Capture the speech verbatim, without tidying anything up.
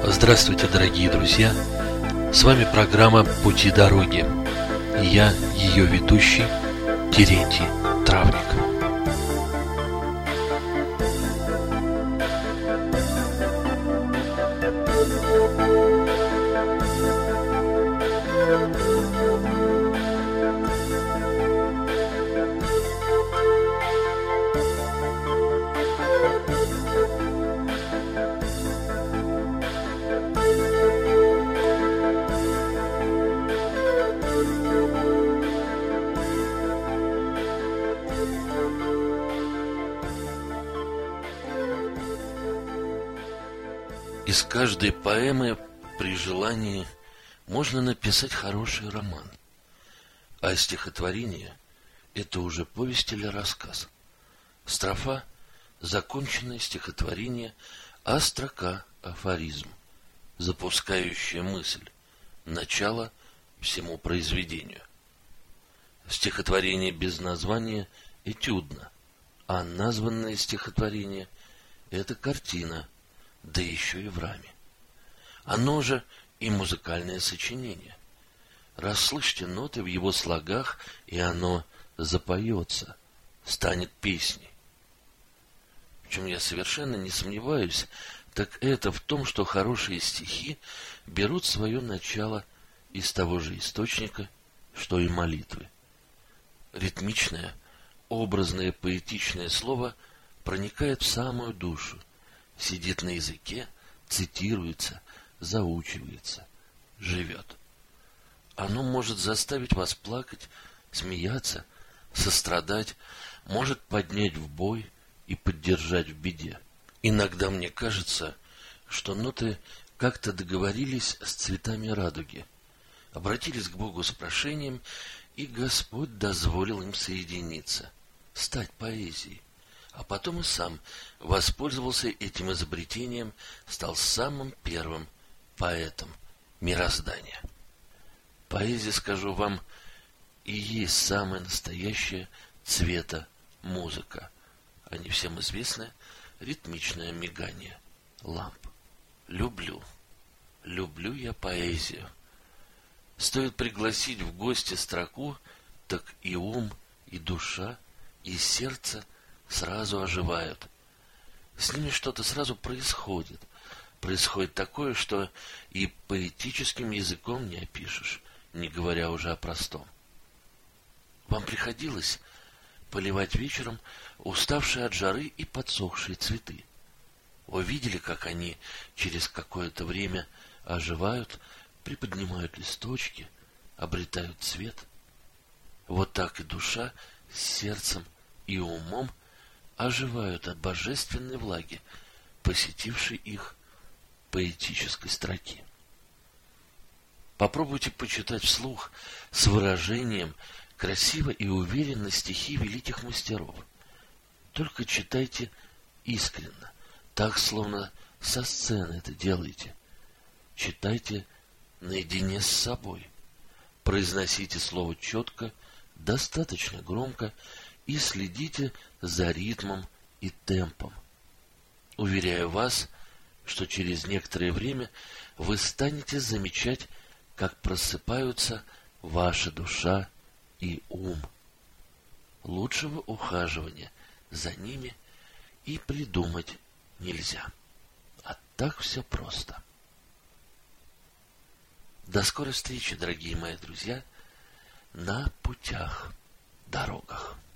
Здравствуйте, дорогие друзья! С вами программа «Пути дороги». И я, ее ведущий, Терентий Травник. Из каждой поэмы при желании можно написать хороший роман, а стихотворение — это уже повесть или рассказ. Строфа — законченное стихотворение, а строка — афоризм, запускающая мысль, начало всему произведению. Стихотворение без названия этюдно, а названное стихотворение — это картина, да еще и в раме. Оно же и музыкальное сочинение. Расслышьте ноты в его слогах, и оно запоется, станет песней. В чем я совершенно не сомневаюсь, так это в том, что хорошие стихи берут свое начало из того же источника, что и молитвы. Ритмичное, образное, поэтичное слово проникает в самую душу, сидит на языке, цитируется, заучивается, живет. Оно может заставить вас плакать, смеяться, сострадать, может поднять в бой и поддержать в беде. Иногда мне кажется, что ноты как-то договорились с цветами радуги, обратились к Богу с прошением, и Господь дозволил им соединиться, стать поэзией. А потом и сам воспользовался этим изобретением, стал самым первым поэтом мироздания. Поэзия, скажу вам, и есть самая настоящая цвета-музыка, а не всем известное ритмичное мигание ламп. Люблю, люблю я поэзию. Стоит пригласить в гости строку, так и ум, и душа, и сердце сразу оживают. С ними что-то сразу происходит. Происходит такое, что и поэтическим языком не опишешь, не говоря уже о простом. Вам приходилось поливать вечером уставшие от жары и подсохшие цветы? Вы видели, как они через какое-то время оживают, приподнимают листочки, обретают цвет? Вот так и душа с сердцем и умом оживают от божественной влаги, посетившей их поэтической строки. Попробуйте почитать вслух с выражением красиво и уверенно стихи великих мастеров. Только читайте искренно, так, словно со сцены это делаете. Читайте наедине с собой. Произносите слово четко, достаточно громко, и следите за ритмом и темпом. Уверяю вас, что через некоторое время вы станете замечать, как просыпаются ваша душа и ум. Лучшего ухаживания за ними и придумать нельзя. А так все просто. До скорой встречи, дорогие мои друзья, на путях, дорогах.